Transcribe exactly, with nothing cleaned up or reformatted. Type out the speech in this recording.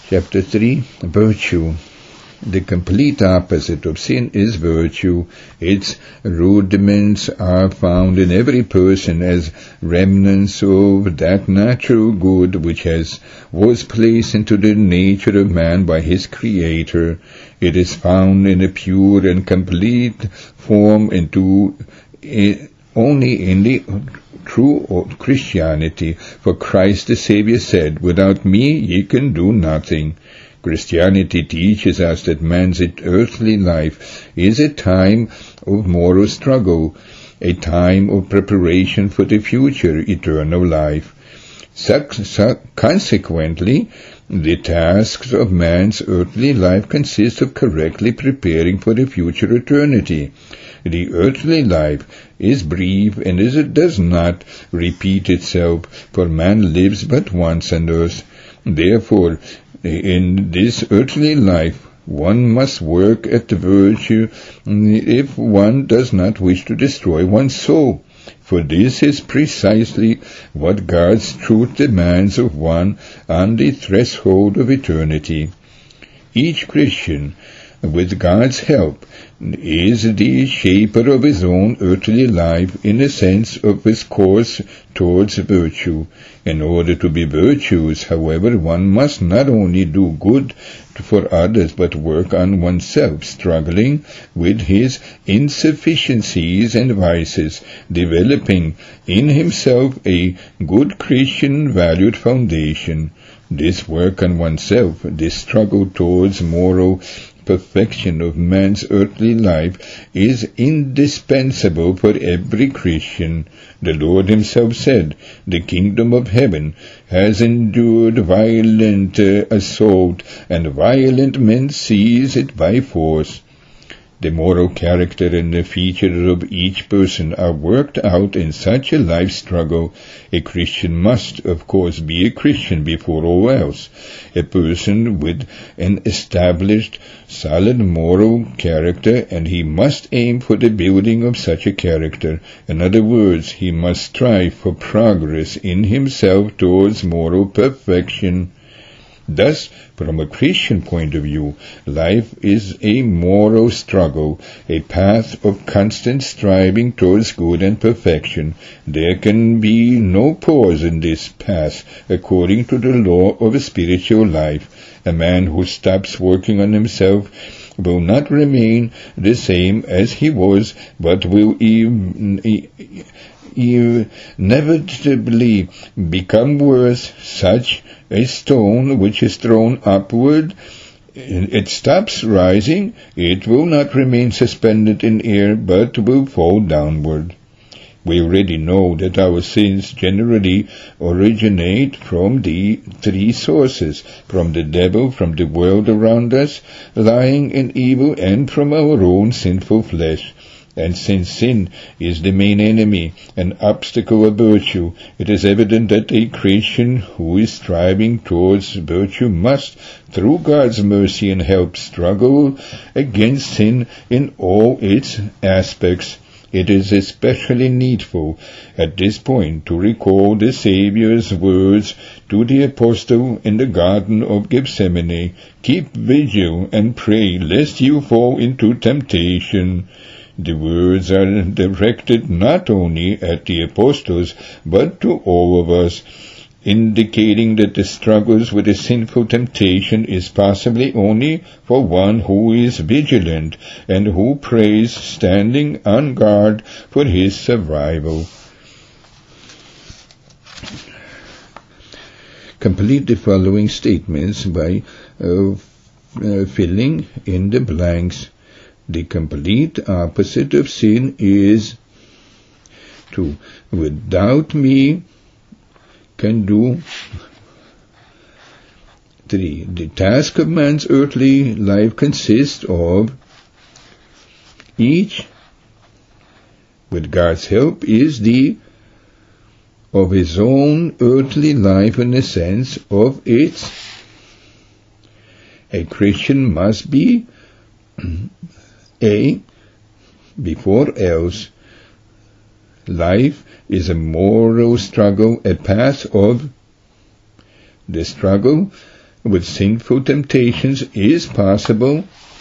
Chapter three. Virtue. The complete opposite of sin is virtue. Its rudiments are found in every person as remnants of that natural good which has was placed into the nature of man by his Creator. It is found in a pure and complete form into it, only in the true Christianity. For Christ the Savior said, "Without me ye can do nothing." Christianity teaches us that man's earthly life is a time of moral struggle, a time of preparation for the future eternal life. Consequently, the tasks of man's earthly life consist of correctly preparing for the future eternity. The earthly life is brief and it does not repeat itself, for man lives but once on earth. Therefore, in this earthly life, one must work at the virtue if one does not wish to destroy one's soul. For this is precisely what God's truth demands of one on the threshold of eternity. Each Christian, with God's help, is the shaper of his own earthly life in the sense of his course towards virtue. In order to be virtuous, however, one must not only do good for others, but work on oneself, struggling with his insufficiencies and vices, developing in himself a good Christian valued foundation. This work on oneself, this struggle towards moral perfection of man's earthly life, is indispensable for every Christian. The Lord himself said, "The kingdom of heaven has endured violent uh, assault, and violent men seize it by force." The moral character and the features of each person are worked out in such a life struggle. A Christian must, of course, be a Christian before all else. A person with an established, solid moral character, and he must aim for the building of such a character. In other words, he must strive for progress in himself towards moral perfection. Thus, from a Christian point of view, life is a moral struggle, a path of constant striving towards good and perfection. There can be no pause in this path, according to the law of a spiritual life. A man who stops working on himself will not remain the same as he was, but will even inevitably become worse. Such a stone which is thrown upward, it stops rising, it will not remain suspended in air, but will fall downward. We already know that our sins generally originate from the three sources: from the devil, from the world around us, lying in evil, and from our own sinful flesh. And since sin is the main enemy, an obstacle of virtue, it is evident that a Christian who is striving towards virtue must, through God's mercy and help, struggle against sin in all its aspects. It is especially needful at this point to recall the Saviour's words to the apostle in the Garden of Gethsemane: "Keep vigil and pray, lest you fall into temptation." The words are directed not only at the apostles, but to all of us, indicating that the struggles with a sinful temptation is possibly only for one who is vigilant and who prays, standing on guard for his survival. Complete the following statements by uh, uh, filling in the blanks. The complete opposite of sin is to without me can do. Three. The task of man's earthly life consists of each, with God's help, is the of his own earthly life in the sense of its. A Christian must be A. Before else, life is a moral struggle, a path of the struggle with sinful temptations is possible